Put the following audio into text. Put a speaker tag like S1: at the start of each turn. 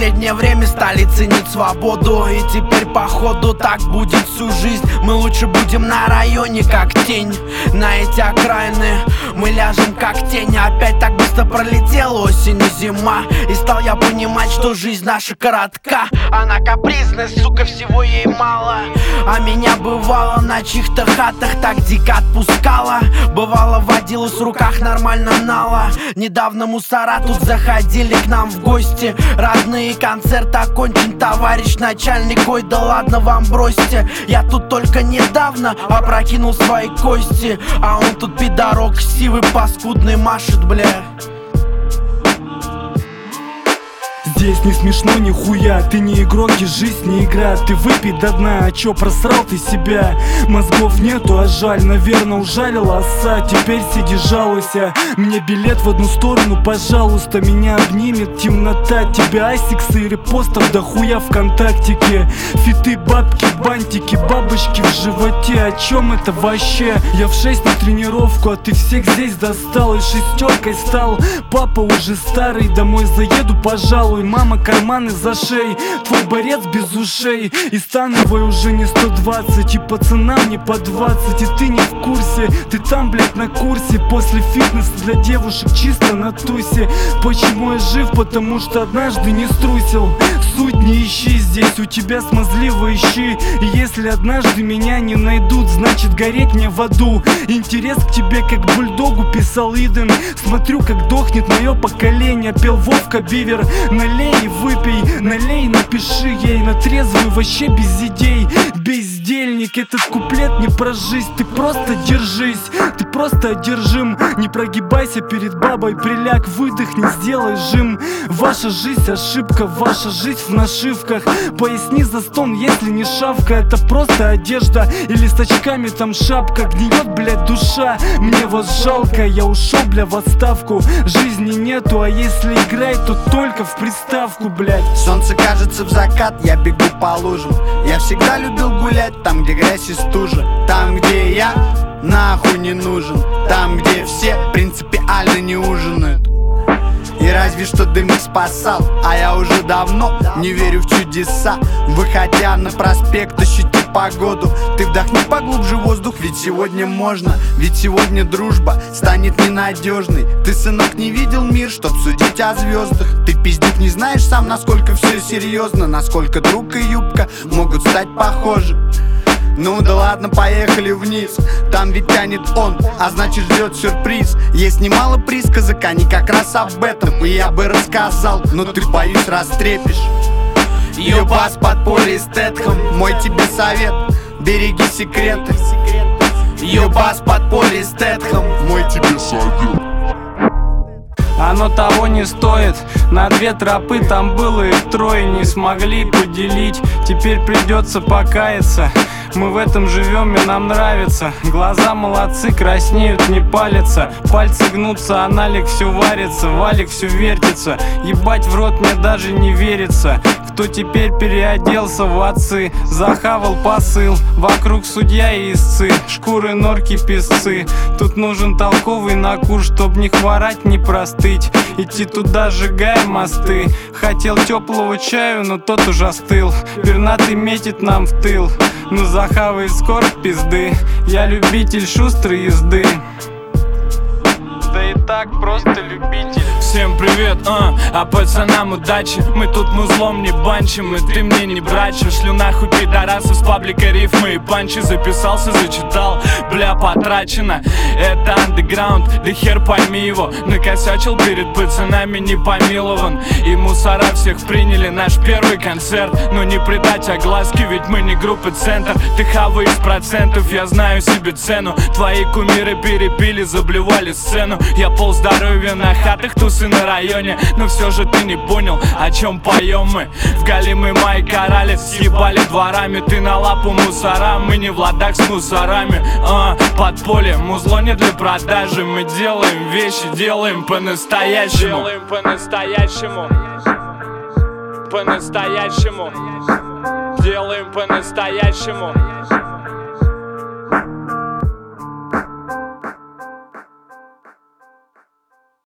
S1: последнее время стали ценить свободу. И теперь походу так будет всю жизнь. Мы лучше будем на районе как тень. На эти окраины мы ляжем как тень. Опять так быстро пролетела осень и зима. И стал я понимать, что жизнь наша коротка. Она капризная, сука, всего ей мало. А меня бывало на чьих-то хатах так дико отпускала. Бывало водила в руках нормально нала. Недавно мусора тут заходили к нам в гости. Родные, концерт окончен, товарищ начальник. Ой, да ладно вам, бросьте. Я тут только недавно опрокинул свои кости. А он тут пидорок сивый, паскудный, машет, бля.
S2: Здесь не смешно нихуя, ты не игрок и жизнь не игра. Ты выпей до дна, а чё просрал ты себя? Мозгов нету, а жаль, наверное ужалила оса. Теперь сиди жалуйся, мне билет в одну сторону, пожалуйста. Меня обнимет темнота, тебя асиксы и репостов да хуя ВКонтактике. Фиты, бабки, бантики, бабочки в животе. О чем это вообще? Я в 6 на тренировку, а ты всех здесь достал. И шестеркой стал, папа уже старый. Домой заеду, пожалуй. Мама карманы за шеей, твой борец без ушей. И становой уже не 120, и пацанам не по 20. И ты не в курсе, ты там, блядь, на курсе. После фитнеса для девушек чисто на тусе. Почему я жив? Потому что однажды не струсил. Суть не ищи здесь, у тебя смазливо ищи. И если однажды меня не найдут, значит гореть мне в аду. Интерес к тебе как бульдогу, писал Иден. Смотрю, как дохнет мое поколение. Пел Вовка Бивер. Налей и выпей, налей, напиши ей. На трезвую вообще без идей. Бездельник, этот куплет не про жизнь. Ты просто держись, ты просто одержим. Не прогибайся перед бабой, приляг, выдохни, сделай жим. Ваша жизнь ошибка, ваша жизнь в нашивках. Поясни за стон, если не шавка. Это просто одежда или с очками там шапка. Гниет, блядь, душа, мне вас жалко. Я ушел, бля, в отставку. Жизни нету, а если играть, то только в приставку, блядь.
S3: Солнце кажется в закат, я бегу по лужам. Я всегда любил гулять там, где грязь и стужа. Там, где я нахуй не нужен. Там, где все принципиально не ужинают. И разве что дымик спасал, а я уже давно не верю в чудеса. Выходя на проспект, ощути погоду. Ты вдохни поглубже воздух, ведь сегодня можно. Ведь сегодня дружба станет ненадежной. Ты, сынок, не видел мир, чтоб судить о звездах. Ты, пиздюк, не знаешь сам, насколько все серьезно. Насколько друг и юбка могут стать похожи. Ну да ладно, поехали вниз. Там ведь тянет он, а значит ждет сюрприз. Есть немало присказок, они как раз об этом. И я бы рассказал, но ты, боюсь, растрепишь. Ёбас, подполье, Стэтхэм, мой тебе совет, береги секреты. Ёбас, подполье, Стэтхэм, мой тебе совет.
S4: Оно того не стоит. На 2 тропы там было их 3. Не смогли поделить, теперь придется покаяться. Мы в этом живем и нам нравится. Глаза молодцы, краснеют, не палятся. Пальцы гнутся, а налик все варится. Валик все вертится. Ебать в рот мне даже не верится. Кто теперь переоделся в отцы, захавал посыл. Вокруг судья и истцы, шкуры, норки, песцы. Тут нужен толковый накур, чтоб не хворать, не простыть. Идти туда, сжигая мосты. Хотел теплого чаю, но тот уже остыл. Пернатый метит нам в тыл. Ну захавает скоро пизды. Я любитель шустрой езды. Да и так просто любитель. Всем привет, а пацанам удачи. Мы тут музлом не банчим, и ты мне не брачишь. Шлю нахуй пидорасов с паблика рифмы и панчи. Записался, зачитал, бля, потрачено. Это андеграунд, да хер пойми его. Накосячил перед пацанами, не помилован. И мусора всех приняли, наш первый концерт. Но не придать огласки, ведь мы не группа центр. Ты хаваешь процентов, я знаю себе цену. Твои кумиры перепили, заблевали сцену. Я полздоровья на хатах, тусы на районе. Но все же ты не понял, о чем поем мы. В голимый май корали, съебали дворами. Ты на лапу мусорам, мы не в ладах с мусорами. Подполье, музло не для продажи. Мы делаем вещи, делаем по-настоящему. Делаем по-настоящему. По-настоящему. Делаем по-настоящему.